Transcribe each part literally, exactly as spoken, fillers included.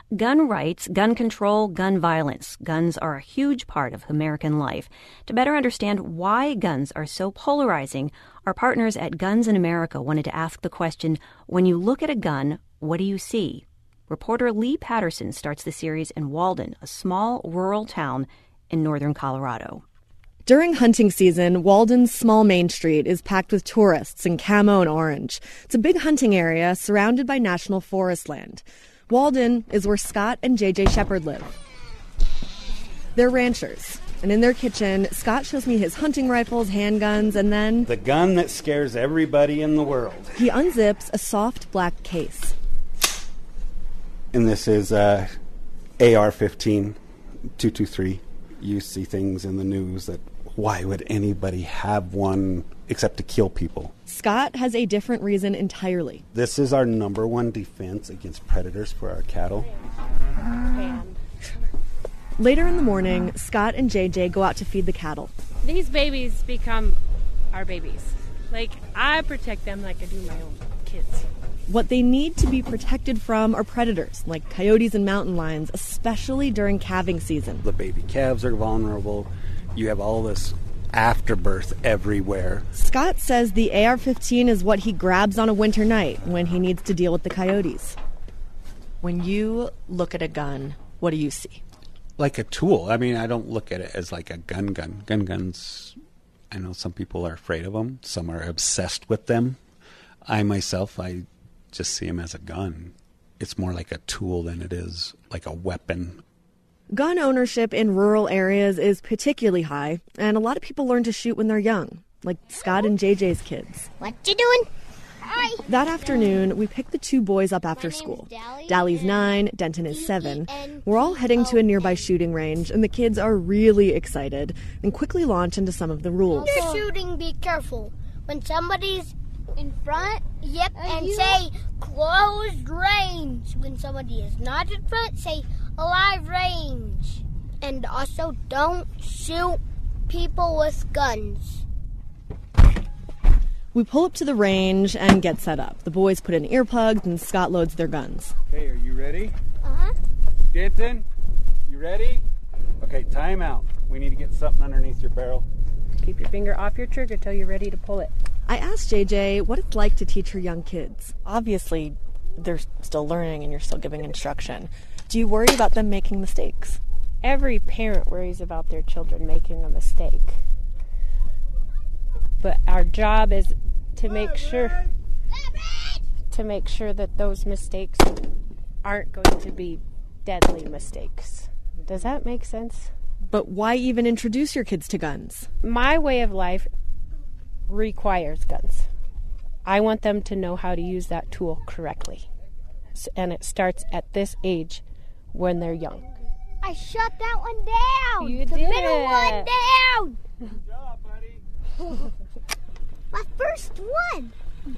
Gun rights, gun control, gun violence. Guns are a huge part of American life. To better understand why guns are so polarizing, our partners at Guns in America wanted to ask the question, when you look at a gun, what do you see? Reporter Lee Patterson starts the series in Walden, a small rural town in northern Colorado. During hunting season, Walden's small main street is packed with tourists in camo and orange. It's a big hunting area surrounded by national forest land. Walden is where Scott and J J Shepard live. They're ranchers, and in their kitchen, Scott shows me his hunting rifles, handguns, and then... the gun that scares everybody in the world. He unzips a soft black case. And this is uh, A R fifteen two twenty-three. You see things in the news that why would anybody have one except to kill people? Scott has a different reason entirely. This is our number one defense against predators for our cattle. Later in the morning, Scott and J J go out to feed the cattle. These babies become our babies. Like, I protect them like I do my own kids. What they need to be protected from are predators, like coyotes and mountain lions, especially during calving season. The baby calves are vulnerable. You have all this afterbirth everywhere. Scott says the A R fifteen is what he grabs on a winter night when he needs to deal with the coyotes. When you look at a gun, what do you see? Like a tool. I mean, I don't look at it as like a gun gun. Gun guns, I know some people are afraid of them. Some are obsessed with them. I myself, I just see them as a gun. It's more like a tool than it is like a weapon. Gun ownership in rural areas is particularly high, and a lot of people learn to shoot when they're young, like Scott and J J's kids. What you doing? Hi. That afternoon, we picked the two boys up after school. Dally's nine, Denton is seven. We're all heading to a nearby shooting range, and the kids are really excited and quickly launch into some of the rules. When you're shooting, be careful. When somebody's in front, yep, and say closed range. When somebody is not in front, say alive range. And also don't shoot people with guns. We pull up to the range and get set up. The boys put in earplugs and Scott loads their guns. Okay, are you ready? Uh-huh. Denton, you ready? Okay, time out. We need to get something underneath your barrel. Keep your finger off your trigger till you're ready to pull it. I asked J J what it's like to teach her young kids. Obviously, they're still learning and you're still giving instruction. Do you worry about them making mistakes? Every parent worries about their children making a mistake. But our job is to make sure to make sure that those mistakes aren't going to be deadly mistakes. Does that make sense? But why even introduce your kids to guns? My way of life requires guns. I want them to know how to use that tool correctly. And it starts at this age when they're young. I shot that one down. You the did. middle one down. Good job, buddy. My first one.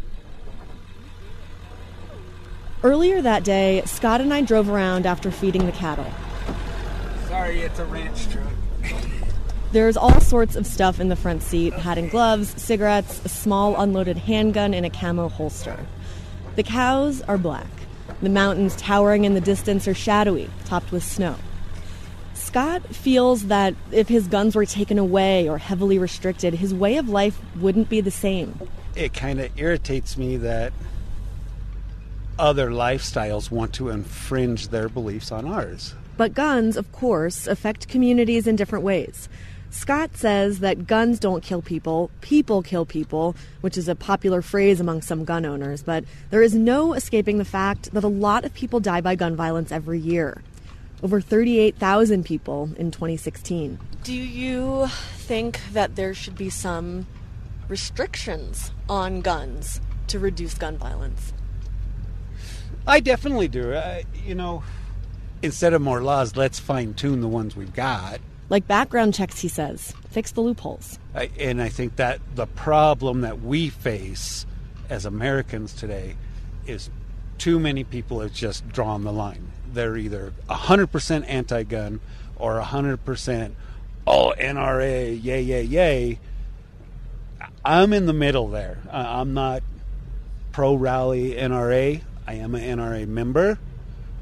Earlier that day, Scott and I drove around after feeding the cattle. Sorry, it's a ranch truck. There's all sorts of stuff in the front seat, hat and gloves, cigarettes, a small unloaded handgun in a camo holster. The cows are black. The mountains towering in the distance are shadowy, topped with snow. Scott feels that if his guns were taken away or heavily restricted, his way of life wouldn't be the same. It kind of irritates me that other lifestyles want to infringe their beliefs on ours. But guns, of course, affect communities in different ways. Scott says that guns don't kill people, people kill people, which is a popular phrase among some gun owners, but there is no escaping the fact that a lot of people die by gun violence every year. Over thirty-eight thousand people in twenty sixteen. Do you think that there should be some restrictions on guns to reduce gun violence? I definitely do. Uh, you know, instead of more laws, let's fine-tune the ones we've got. Like background checks, he says. Fix the loopholes. I, and I think that the problem that we face as Americans today is too many people have just drawn the line. They're either one hundred percent anti-gun or one hundred percent, oh, N R A, yay, yay, yay. I'm in the middle there. Uh, I'm not pro-rally N R A. I am an N R A member.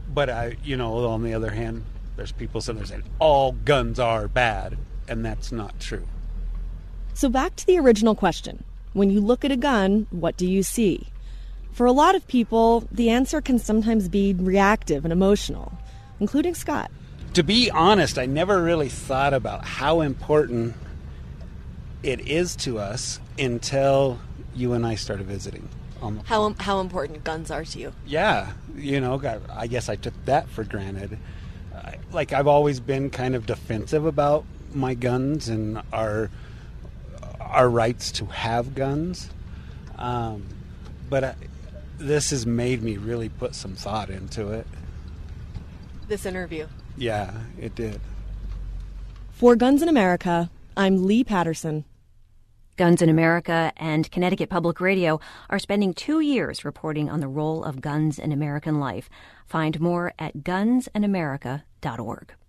But, I, you know, on the other hand, there's people sitting there saying all guns are bad, and that's not true. So back to the original question. When you look at a gun, what do you see? For a lot of people, the answer can sometimes be reactive and emotional, including Scott. To be honest, I never really thought about how important it is to us until you and I started visiting. Um, how how important guns are to you? Yeah, you know, I, I guess I took that for granted. I, like, I've always been kind of defensive about my guns and our our rights to have guns, um, but I, this has made me really put some thought into it. This interview. Yeah, it did. For Guns in America, I'm Lee Patterson. Guns in America and Connecticut Public Radio are spending two years reporting on the role of guns in American life. Find more at guns in america dot org.